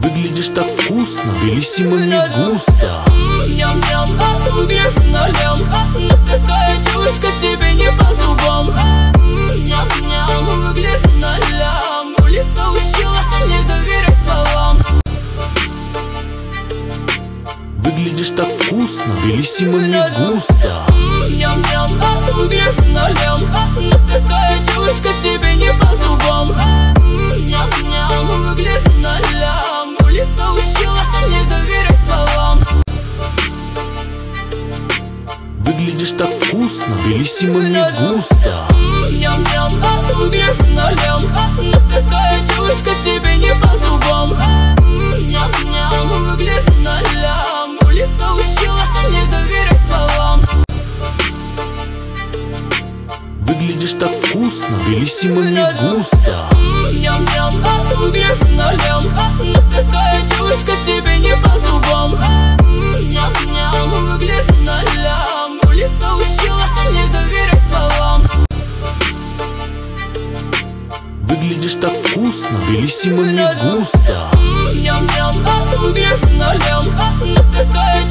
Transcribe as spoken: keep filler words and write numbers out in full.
Выглядишь так вкусно, белиссимами густо. Ням-ням, выгляжу на лям, но такая девочка тебе не по зубам. Ням-ням, выгляжу на лям, улица учила не доверять словам. Выглядишь так вкусно, белиссимами густо. Ням-ням, выгляжу на лям, но такая девочка тебе не по зубам. Ням-ням, выгляжу на лям, улица учила не доверять словам. Выглядишь так вкусно, белиссимами густо. Ням-ням, выгляжу на лям, но такая девочка тебе не по зубам. Ням-ням, выгляжу на лям, улица учила не доверять словам. Выглядишь так вкусно, белиссимами густо. Ням-ням, выгляжу на лям, но такая девочка тебе не по зубам. Ням-ням, выгляжу на лям, улица учила не доверять словам. Выглядишь так вкусно, белиссимами густо. Ням-ням, выгляжу на лям, но такая